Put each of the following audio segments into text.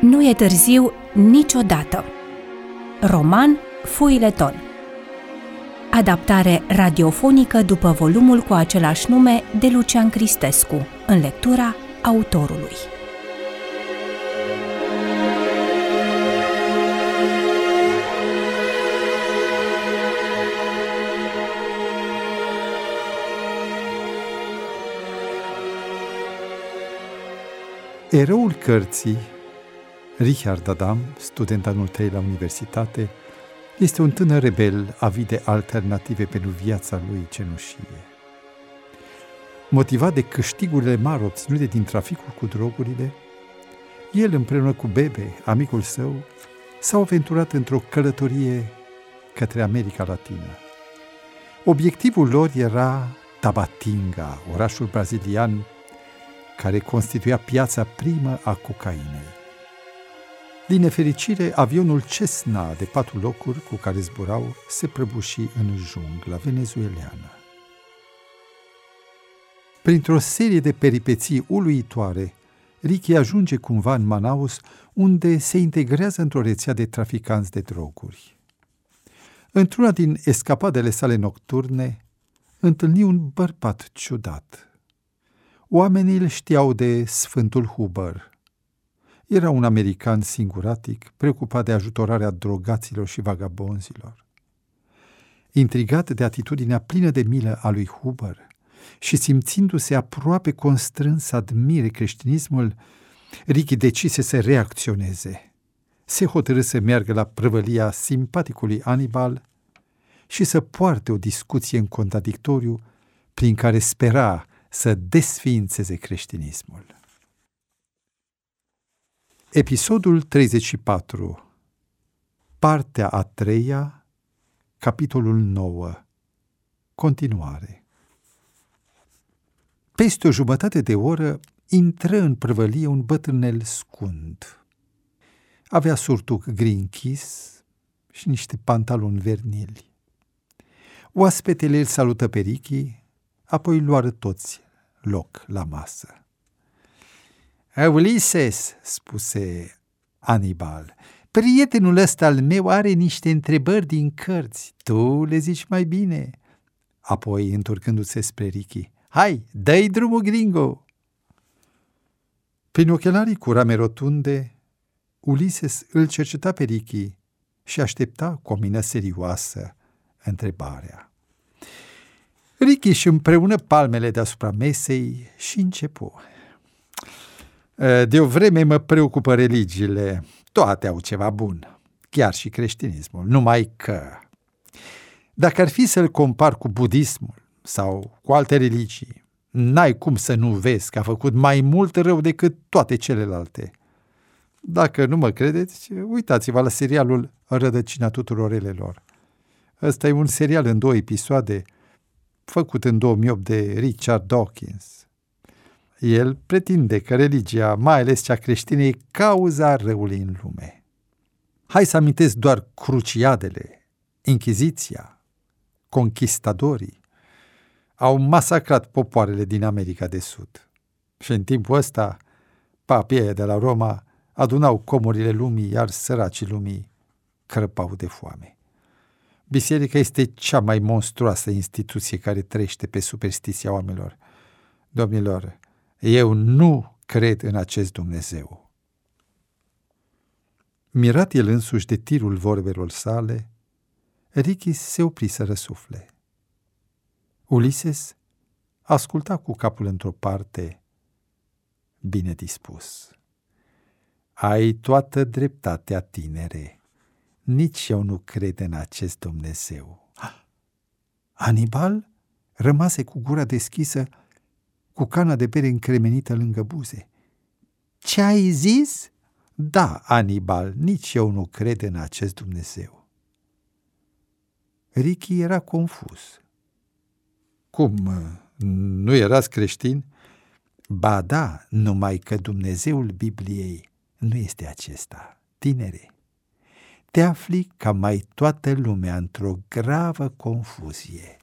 Nu e târziu niciodată. Roman Feuilleton. Adaptare radiofonică după volumul cu același nume de Lucian Cristescu, în lectura autorului. Eroul cărții, Richard Adam, student anul 3 la universitate, este un tânăr rebel avid de alternative pentru viața lui cenușie. Motivat de câștigurile mari obținute din traficul cu drogurile, el împreună cu Bebe, amicul său, s-au aventurat într-o călătorie către America Latină. Obiectivul lor era Tabatinga, orașul brazilian care constituia piața primă a cocainei. Din nefericire, avionul Cessna de 4 locuri cu care zburau se prăbuși în jungla venezueleană. Printr-o serie de peripeții uluitoare, Ricky ajunge cumva în Manaus, unde se integrează într-o rețea de traficanți de droguri. Într-una din escapadele sale nocturne, întâlni un bărbat ciudat. Oamenii îl știau de Sfântul Huber. Era un american singuratic, preocupat de ajutorarea drogaților și vagabonzilor. Intrigat de atitudinea plină de milă a lui Huber și simțindu-se aproape constrâns să admire creștinismul, Ricky decise să reacționeze. Se hotărâ să meargă la prăvălia simpaticului Anibal și să poarte o discuție în contradictoriu prin care spera să desființeze creștinismul. Episodul 34, partea a 3-a, capitolul 9, continuare. Peste o jumătate de oră intră în prăvălie un bătrânel scund. Avea surtuc gri închis și niște pantaloni vernili. Oaspetele îl salută pe Ricky, apoi luară toți loc la masă. Ulises, spuse Anibal, prietenul ăsta al meu are niște întrebări din cărți. Tu le zici mai bine. Apoi, întorcându-se spre Ricky, hai, dă-i drumul, gringo! Prin ochelarii cu rame rotunde, Ulises îl cerceta pe Ricky și aștepta cu o mină serioasă întrebarea. Ricky își împreună palmele deasupra mesei și începu. De o vreme mă preocupă religiile. Toate au ceva bun, chiar și creștinismul, numai că dacă ar fi să-l compar cu budismul sau cu alte religii, n-ai cum să nu vezi că a făcut mai mult rău decât toate celelalte. Dacă nu mă credeți, uitați-vă la serialul Rădăcina tuturor relelor. Ăsta e un serial în 2 episoade, făcut în 2008 de Richard Dawkins. El pretinde că religia, mai ales cea creștină, e cauza răului în lume. Hai să amintesc doar cruciadele, Inchiziția, conquistadorii. Au masacrat popoarele din America de Sud. Și în timpul ăsta, papii de la Roma adunau comorile lumii, iar săracii lumii crăpau de foame. Biserica este cea mai monstruoasă instituție care trăiește pe superstiția oamenilor. Domnilor, eu nu cred în acest Dumnezeu. Mirat el însuși de tirul vorbelor sale, Ricky se opri să răsufle. Ulises asculta cu capul într-o parte, bine dispus. Ai toată dreptatea, tinere. Nici eu nu cred în acest Dumnezeu. Anibal rămase cu gura deschisă, cu cana de bere încremenită lângă buze. Ce ai zis? Da, Anibal, nici eu nu cred în acest Dumnezeu. Ricky era confuz. Cum, nu erați creștin? Ba da, numai că Dumnezeul Bibliei nu este acesta, tinere. Te afli ca mai toată lumea într-o gravă confuzie.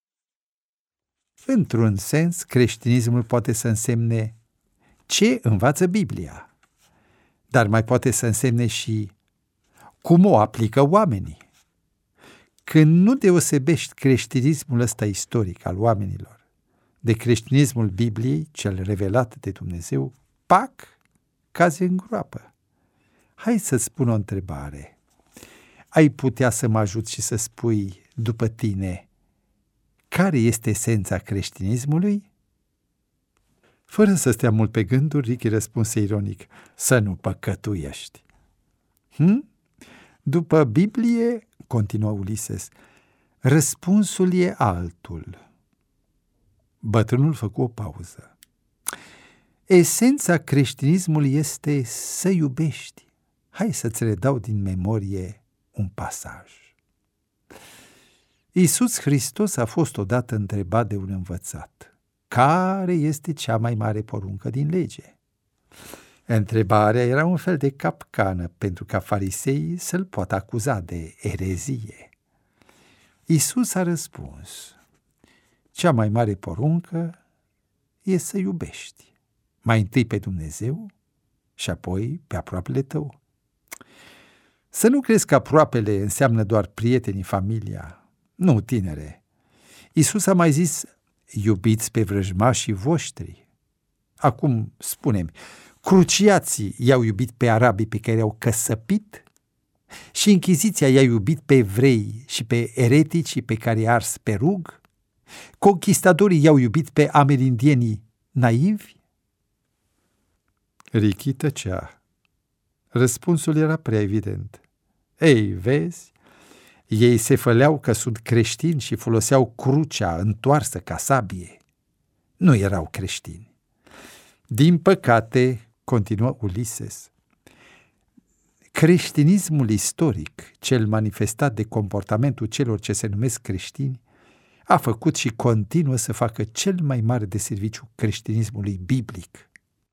Într-un sens, creștinismul poate să însemne ce învață Biblia. dar mai poate să însemne și cum o aplică oamenii. Când nu deosebești creștinismul ăsta istoric al oamenilor de creștinismul Bibliei, cel revelat de Dumnezeu, pac, cazi în groapă. Hai să-ți spun o întrebare. Ai putea să mă ajuți și să spui după tine care este esența creștinismului? Fără să stea mult pe gânduri, Ricky răspunse ironic, să nu păcătuiești. După Biblie, continuă Ulises, răspunsul e altul. Bătrânul făcu o pauză. Esența creștinismului este să iubești. Hai să-ți redau din memorie un pasaj. Iisus Hristos a fost odată întrebat de un învățat: care este cea mai mare poruncă din lege? Întrebarea era un fel de capcană pentru ca fariseii să-l poată acuza de erezie. Iisus a răspuns: cea mai mare poruncă e să iubești. Mai întâi pe Dumnezeu și apoi pe aproapele tău. Să nu crezi că aproapele înseamnă doar prietenii, familia. Nu, tinere. Iisus a mai zis: iubiți pe vrăjmașii voștri. Acum, spune-mi, cruciații i-au iubit pe arabii pe care i-au căsăpit? Și Închiziția i-a iubit pe evrei și pe ereticii pe care i-a ars pe rug? Conquistadorii i-au iubit pe amerindienii naivi? Ricky tăcea. Răspunsul era prea evident. Ei, vezi, ei se făleau că sunt creștini și foloseau crucea întoarsă ca sabie. Nu erau creștini. Din păcate, continuă Ulises, creștinismul istoric, cel manifestat de comportamentul celor ce se numesc creștini, a făcut și continuă să facă cel mai mare deserviciu creștinismului biblic.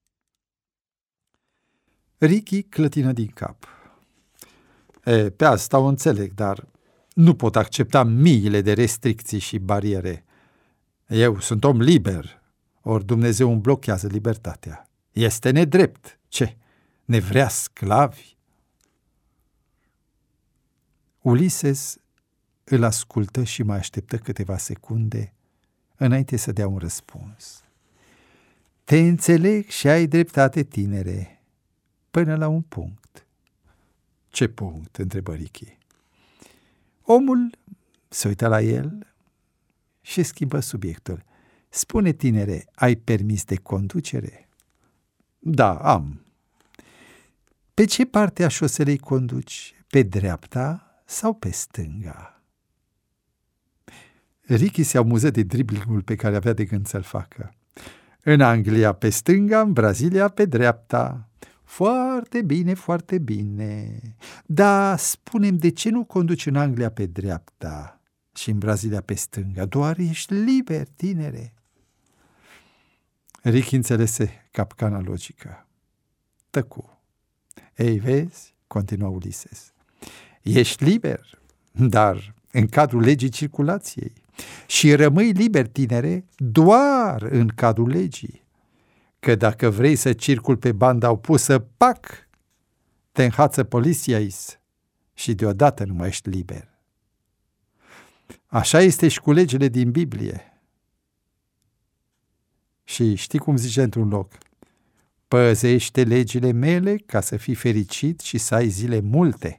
Ricky clătină din cap. Pe asta o înțeleg, dar nu pot accepta miile de restricții și bariere. Eu sunt om liber, ori Dumnezeu îmi blochează libertatea. Este nedrept. Ce? Ne vrea sclavi? Ulises îl ascultă și mai așteptă câteva secunde înainte să dea un răspuns. Te înțeleg și ai dreptate, tinere, până la un punct. Ce punct? Întrebă Ricky. Omul se uită la el și schimbă subiectul. Spune, tinere, ai permis de conducere? Da, am. Pe ce parte a șoselei conduci? Pe dreapta sau pe stânga? Ricky se amuză de driblingul pe care avea de gând să-l facă. În Anglia pe stânga, în Brazilia pe dreapta. Foarte bine, foarte bine. Dar spune-mi, de ce nu conduci în Anglia pe dreapta și în Brazilia pe stânga? Doar ești liber, tinere. Ricky înțelese capcana logică. Tăcu. Ei, vezi, continuă Ulises, ești liber, dar în cadrul legii circulației. Și rămâi liber, tinere, doar în cadrul legii. Că dacă vrei să circul pe banda opusă, pac, te înhață poliția și deodată nu mai ești liber. Așa este și cu legile din Biblie. Și știi cum zice într-un loc? Păzește legile mele ca să fii fericit și să ai zile multe.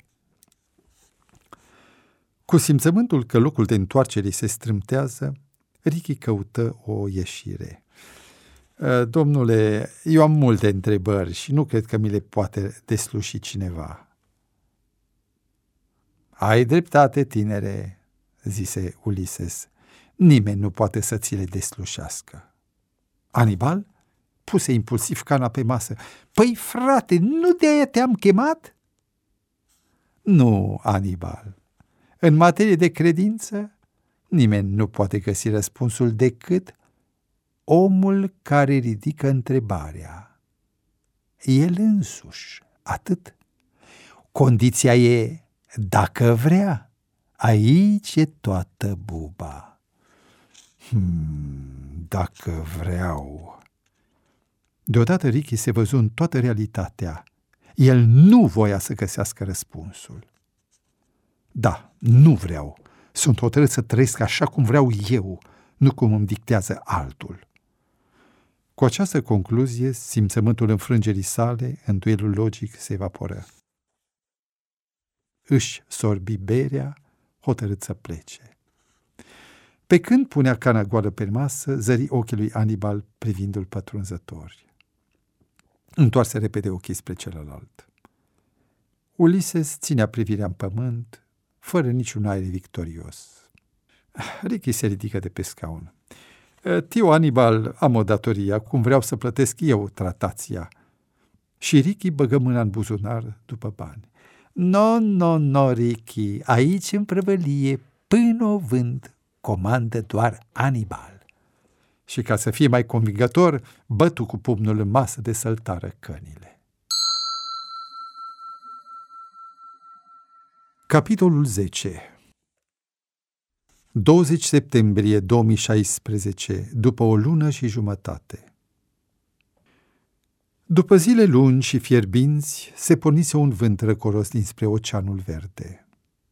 Cu simțământul că locul de întoarcere se strâmtează, Ricky căută o ieșire. Domnule, eu am multe întrebări și nu cred că mi le poate desluși cineva. Ai dreptate, tinere, zise Ulises. Nimeni nu poate să ți le deslușească. Anibal puse impulsiv cana pe masă. Păi, frate, nu de-aia te-am chemat? Nu, Anibal. În materie de credință, nimeni nu poate găsi răspunsul decât omul care ridică întrebarea. El însuși, atât. Condiția e dacă vrea. Aici e toată buba. Dacă vreau. Deodată Ricky se văzu în toată realitatea. El nu voia să găsească răspunsul. Da, nu vreau. Sunt hotărât să trăiesc așa cum vreau eu, nu cum îmi dictează altul. Cu această concluzie, simțământul înfrângerii sale în duelul logic se evaporă. Își sorbi berea, hotărât să plece. Pe când punea cana goală pe masă, zări ochii lui Hannibal privindu-l pătrunzător. Întoarse repede ochii spre celălalt. Ulises ținea privirea în pământ, fără niciun aer victorios. Ricky se ridică de pe scaun. Tio Hannibal, am o datorie, acum vreau să plătesc eu tratația. Și Ricky băgă mâna în buzunar după bani. No, Ricky, aici în prăvălie, până o vând, comandă doar Hannibal. Și ca să fie mai convingător, bătu cu pumnul în masă de săltară cănile. Capitolul 10. 20 septembrie 2016, după o lună și jumătate. După zile lungi și fierbinți, se pornise un vânt răcoros dinspre Oceanul Verde.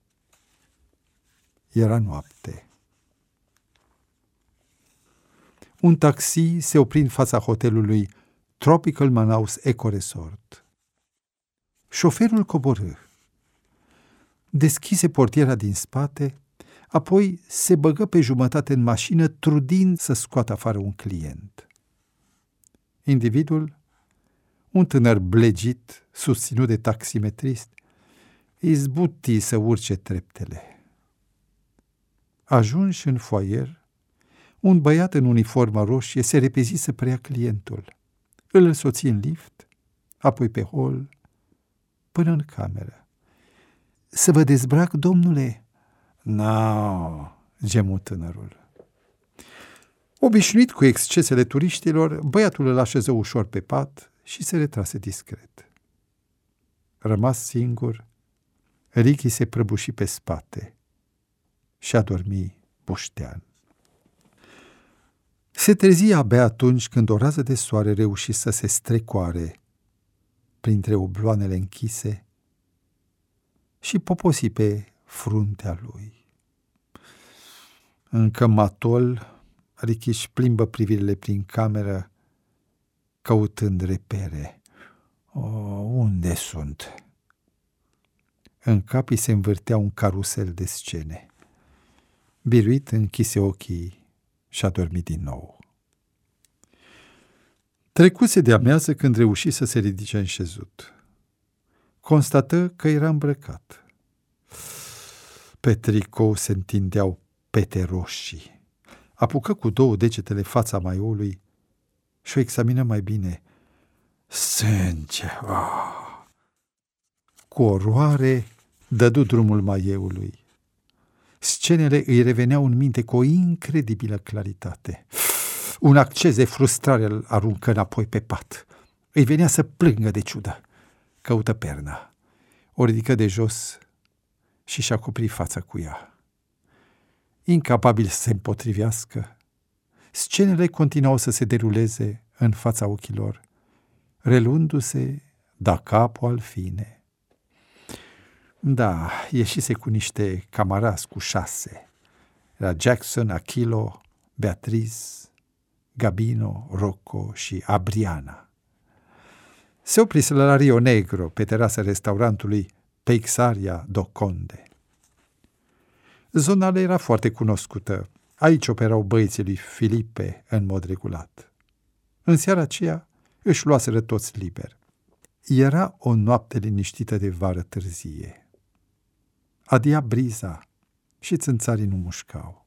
Era noapte. Un taxi se opri în fața hotelului Tropical Manaus Eco Resort. Șoferul coborâ. Deschise portiera din spate, apoi se băgă pe jumătate în mașină, trudind să scoată afară un client. Individul, un tânăr blegit, susținut de taximetrist, izbuti să urce treptele. Ajunși în foaier, un băiat în uniformă roșie se repezi să preia clientul. Îl însoți în lift, apoi pe hol, până în cameră. Să vă dezbrac, domnule?" No, gemu tânărul. Obișnuit cu excesele turiștilor, băiatul îl așeză ușor pe pat și se retrase discret. Rămas singur, Ricky se prăbuși pe spate și a dormit puștean. Se trezi abia atunci când o rază de soare reuși să se strecoare printre obloanele închise și poposi pe fruntea lui. Încă matol, Ricky își plimbă privirile prin cameră, căutând repere. Unde sunt? În cap îi se învârtea un carusel de scene. Biruit închise ochii și a dormit din nou. Trecuse de amiază când reuși să se ridice înșezut. Constată că era îmbrăcat. Pe tricou se întindeau pete roșii. Apucă cu 2 degetele fața maioului și o examină mai bine. Sânge! Oh! Cu oroare dădu drumul maieului. Scenele îi reveneau în minte cu o incredibilă claritate. Un acces de frustrare îl aruncă înapoi pe pat. Îi venea să plângă de ciudă. Căută perna. O ridică de jos și și-a acoprit fața cu ea. Incapabil să se împotrivească, scenele continuau să se deruleze în fața ochilor, reluându-se da capo al fine. Da, ieșise cu niște camarazi cu 6. Era Jackson, Achilo, Beatriz, Gabino, Rocco și Abriana. Se oprise la Rio Negro, pe terasa restaurantului Peixaria do Conde. Zona era foarte cunoscută. Aici operau băieții lui Filipe în mod regulat. În seara aceea își luaseră toți liber. Era o noapte liniștită de vară târzie. Adia briza și țânțarii nu mușcau.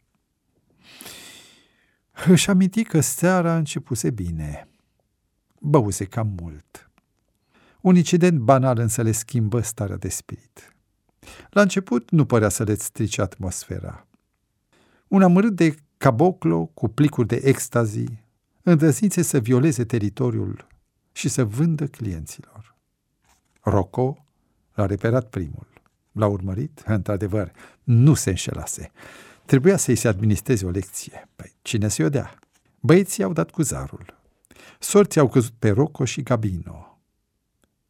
Își aminti că seara începuse bine. Băuse cam mult. Un incident banal însă le schimbă starea de spirit. La început nu părea să le strice atmosfera. Un amărât de caboclo cu plicuri de extazi îndrăznise să violeze teritoriul și să vândă clienților. Rocco l-a reperat primul. L-a urmărit, într-adevăr, nu se înșelase. Trebuia să-i se administreze o lecție. Păi, cine să-i o dea? Băieții au dat cu zarul. Sorții au căzut pe Rocco și Gabino.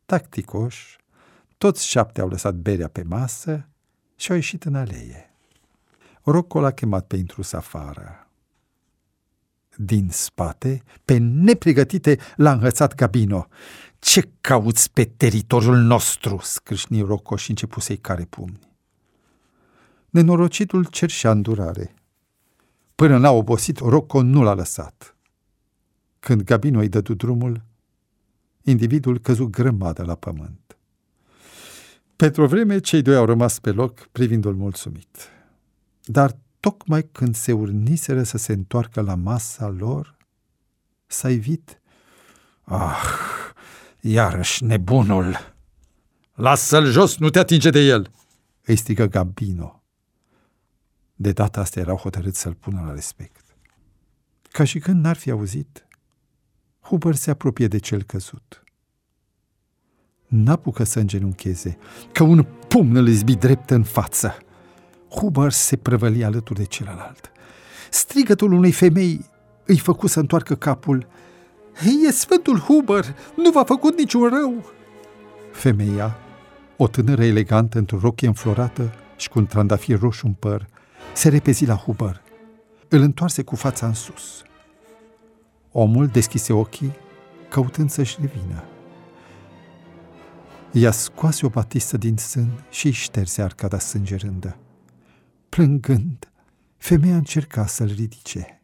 Tacticoși, toți 7 au lăsat berea pe masă și au ieșit în alee. Rocco l-a chemat pe intrus afară. Din spate, pe nepregătite, l-a înhățat Gabino. "Ce cauți pe teritoriul nostru?" scrâșni Rocco și începu să-i care pumni. Nenorocitul cerșea îndurare. Până n-a obosit, Rocco nu l-a lăsat. Când Gabino îi dădu drumul, individul căzu grămadă la pământ. Pentru o vreme, cei 2 au rămas pe loc, privindu-l mulțumit. Dar tocmai când se urniseră să se întoarcă la masa lor, s-a ivit. "Ah, iarăși nebunul! Lasă-l jos, nu te atinge de el!" îi strigă Gabino. De data asta erau hotărâți să-l pună la respect. Ca și când n-ar fi auzit, Huber se apropie de cel căzut. N-apucă să îngenuncheze, că un pumn îl izbi drept în față. Huber se prăvăli alături de celălalt. Strigătul unei femei îi făcu să întoarcă capul. "E Sfântul Huber, nu v-a făcut niciun rău!" Femeia, o tânără elegantă într-o rochie înflorată și cu un trandafir roșu în păr, se repezi la Huber. Îl întoarse cu fața în sus. Omul deschise ochii, căutând să-și revină. Ea scoase o batistă din sân și îi șterse arcada sângerândă. Plângând, femeia încerca să-l ridice.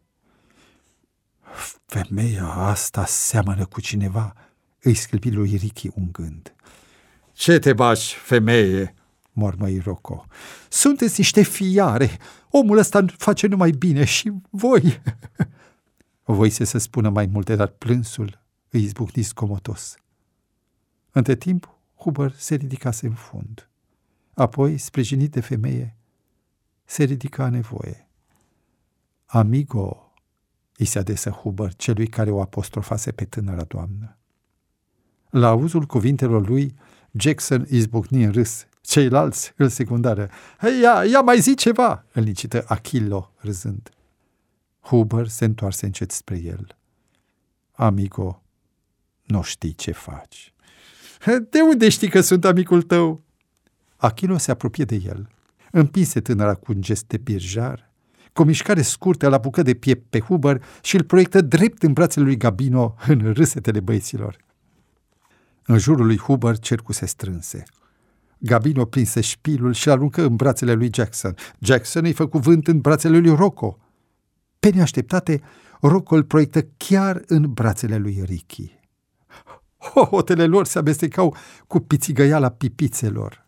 "Femeia asta seamănă cu cineva," îi scâlpi lui Ricky un gând. "Ce te bași, femeie?" mormăi Rocco. "Sunteți niște fiare! Omul ăsta face numai bine și voi!" Voise să spună mai multe, dar plânsul îi izbucni scomotos. Între timp, Huber se ridicase în fund. Apoi, sprijinit de femeie, se ridica a nevoie. "Amigo," îi se adresă Huber, celui care o apostrofase pe tânăra doamnă. La auzul cuvintelor lui, Jackson izbucni în râs. Ceilalți îl secundară. Ia mai zi ceva!" îl licită Achillo, râzând. Huber se întoarse încet spre el. "Amigo, nu știi ce faci." "De unde știi că sunt amicul tău?" Achillo se apropie de el. Împinse tânăra cu un gest de birjar. Cu o mișcare scurtă l-a apucat de piept pe Huber și îl proiectă drept în brațele lui Gabino, în râsetele băieților. În jurul lui Huber cercul se strânse. Gabino prinse șpilul și l-aruncă în brațele lui Jackson. Jackson îi făcu vânt în brațele lui Rocco. Pe neașteptate, Rocco îl proiectă chiar în brațele lui Ricky. Hohotele lor se amestecau cu pițigăiala pipițelor.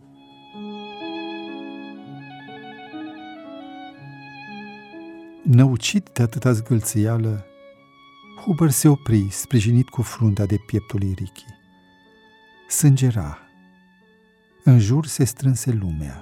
Năucit de atâta zgâlțâială, Huber se opri, sprijinit cu fruntea de pieptul lui Ricky. Sângera. În jur se strânse lumea.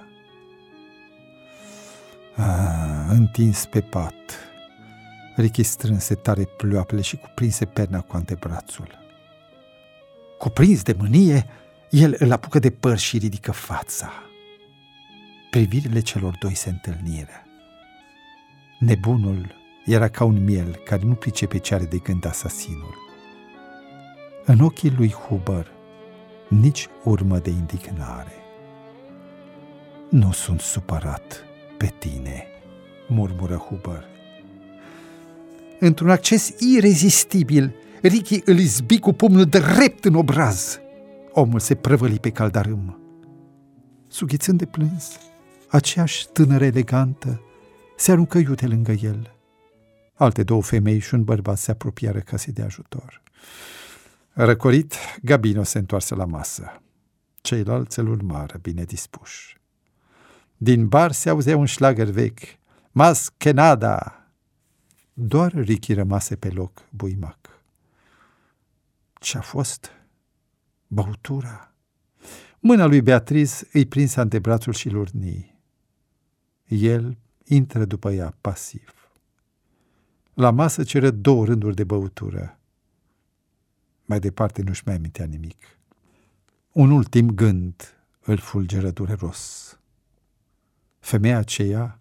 Întins pe pat, Ricky strânse tare ploapele și cuprinse perna cu antebrațul. Cuprins de mânie, el îl apucă de păr și ridică fața. Privirile celor 2 se întâlniră. Nebunul era ca un miel care nu pricepe ce are de gând asasinul. În ochii lui Huber nici urmă de indignare. "Nu sunt supărat pe tine," murmură Huber. Într-un acces irezistibil, Ricky îl izbi cu pumnul drept în obraz. Omul se prăvăli pe caldarâm. Sughițând de plâns, aceeași tânără elegantă se aruncă iute lângă el. Alte 2 femei și un bărbat se apropiară ca să-i dea ajutor. Răcorit, Gabino se întoarse la masă. Ceilalți îl urmară, bine dispuși. Din bar se auzea un șlagăr vechi. "Mas que nada!" Doar Ricky rămase pe loc, buimac. Ce-a fost? Băutura? Mâna lui Beatriz îi prinse antebrațul și l-urni. El intră după ea, pasiv. La masă ceră 2 rânduri de băutură. Mai departe nu-și mai amintea nimic. Un ultim gând îl fulgeră dureros. Femeia aceea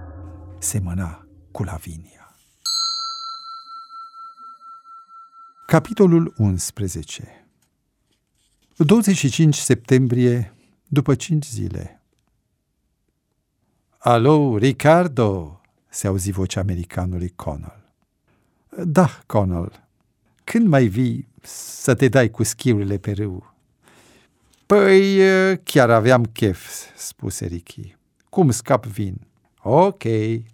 semăna cu Lavinia. Capitolul 11. 25 septembrie, după 5 zile. Alo, Ricardo, se auzi vocea americanului Connell. Da, Connell, când mai vii să te dai cu schiurile pe râu? Păi, chiar aveam chef, spuse Ricky. Cum scap vin? Ok.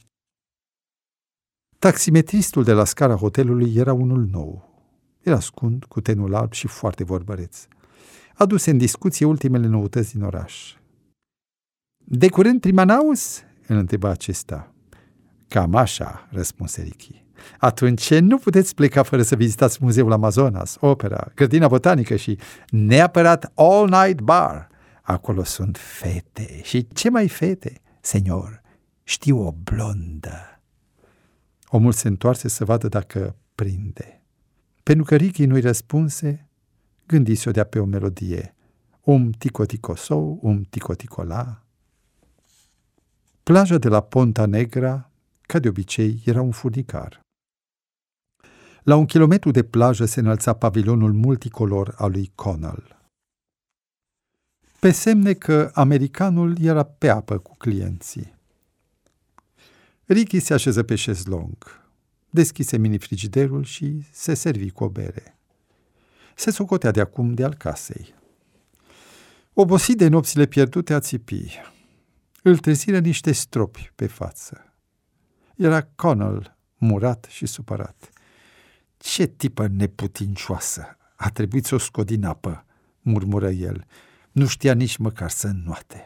Taximetristul de la scara hotelului era unul nou. Era scund, cu tenul alb și foarte vorbăreț. Aduse în discuție ultimele noutăți din oraș. De curând prin Manaus? Îl întreba acesta. Cam așa, răspunse Ricky. Atunci nu puteți pleca fără să vizitați Muzeul Amazonas, opera, grădina botanică și neapărat All Night Bar. Acolo sunt fete. Și ce mai fete, senior? Știu o blondă. Omul se întoarse să vadă dacă prinde. Pentru că Ricky nu-i răspunse, gândi-se-o de-a pe o melodie. Tico-tico-sou, tico-tico-la. Plaja de la Ponta Negra, ca de obicei, era un furnicar. La 1 kilometru de plajă se înălța pavilionul multicolor al lui Connell. Pe semne că americanul era pe apă cu clienții. Ricky se așeză pe șezlong, deschise mini-frigiderul și se servi cu o bere. Se socotea de acum de al casei. Obosit de nopțile pierdute, a țipi. Îl treziră niște stropi pe față. Era Connell, murat și supărat. Ce tipă neputincioasă! A trebuit să o scot din apă, murmură el. Nu știa nici măcar să înnoate.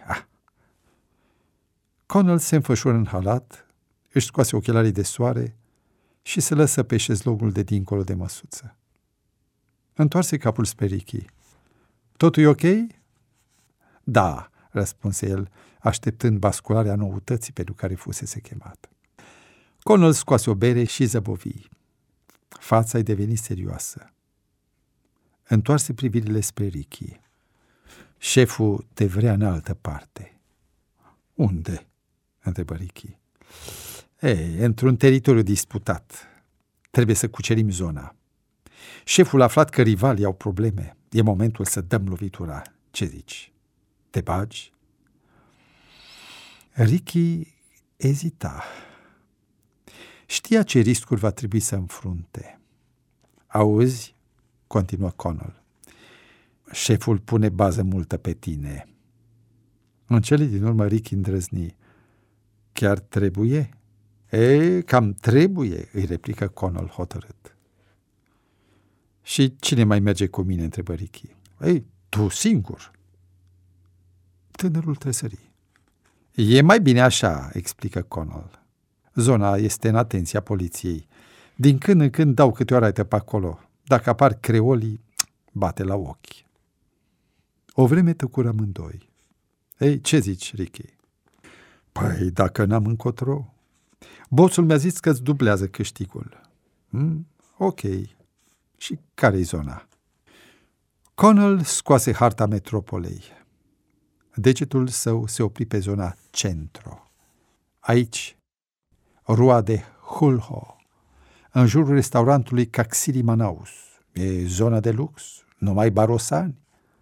Connell se înfășură în halat, își scoase ochelarii de soare și se lăsă pe șezlongul de dincolo de măsuță. Întoarse capul spre Ricky. Totul e ok? Da, răspunse el, așteptând bascularea noutății pentru care fusese chemat. Connell scoase o bere și zăbovi. Fața-i deveni serioasă. Întoarse privirile spre Ricky. Șeful te vrea în altă parte. Unde? Întrebă Ricky. Într-un teritoriu disputat. Trebuie să cucerim zona. Șeful a aflat că rivalii au probleme. E momentul să dăm lovitura. Ce zici? Te bagi? Ricky ezita. Știa ce riscuri va trebui să înfrunte. Auzi? Continuă Connell. Șeful pune bază multă pe tine. În cele din urmă Ricky îndrăzni. Chiar trebuie? Cam trebuie, îi replică Connell hotărât. Și cine mai merge cu mine, întrebă Ricky. Tu singur. Tânărul tresări. E mai bine așa, explică Connell. Zona este în atenția poliției. Din când în când dau câte o raită pe acolo. Dacă apar creolii, bate la ochi. O vreme tăcură amândoi. Ce zici, Ricky? Păi, dacă n-am încotro. Bosul mi-a zis că-ți dublează câștigul. Ok. Și care-i zona? Connell scoase harta metropolei. Degetul său se opri pe zona centro. Aici, rua de Hulho, în jurul restaurantului Caxiri Manaus. E zona de lux, numai barosani.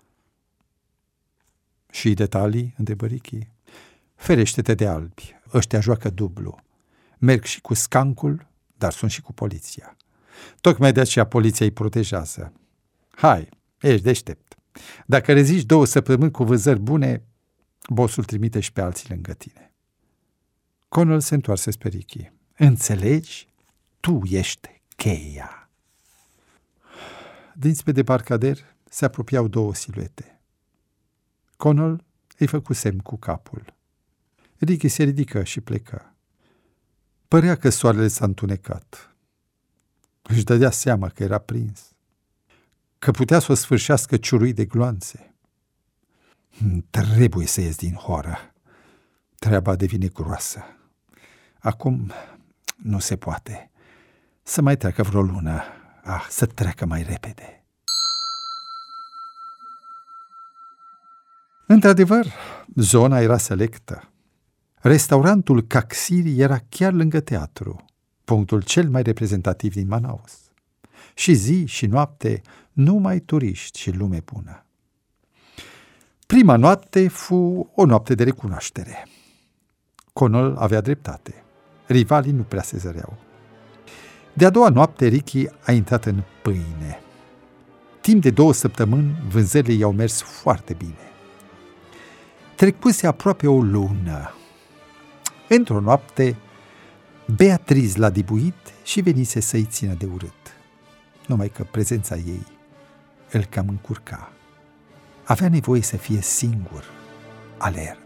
Și detalii? Întrebă Ricky. Ferește-te de albi, ăștia joacă dublu. Merg și cu scancul, dar sunt și cu poliția. Tocmai de aceea poliția îi protejează. Hai, ești deștept. Dacă reziști 2 săptămâni cu vânzări bune, bossul trimite și pe alții lângă tine. Connell se întoarse spre Ricky. Înțelegi? Tu ești cheia. Dinspre debarcader se apropiau 2 siluete. Connell îi făcu semn cu capul. Ricky se ridică și plecă. Părea că soarele s-a întunecat. Își dădea seama că era prins, că putea să o sfârșească ciurui de gloanțe. Trebuie să ies din hoară. Treaba devine groasă. Acum nu se poate. Să mai treacă vreo lună. Să treacă mai repede. Într-adevăr, zona era selectă. Restaurantul Caxiri era chiar lângă teatru, punctul cel mai reprezentativ din Manaus. și zi și noapte numai turiști și lume bună. Prima noapte fu o noapte de recunoaștere. Connell avea dreptate. Rivalii nu prea se zăreau. De-a doua noapte, Ricky a intrat în pâine. Timp de 2 săptămâni, vânzările i-au mers foarte bine. Trecuse aproape o lună. Într-o noapte, Beatrice l-a dibuit și venise să-i țină de urât. Numai că prezența ei îl cam încurca. Avea nevoie să fie singur, aler.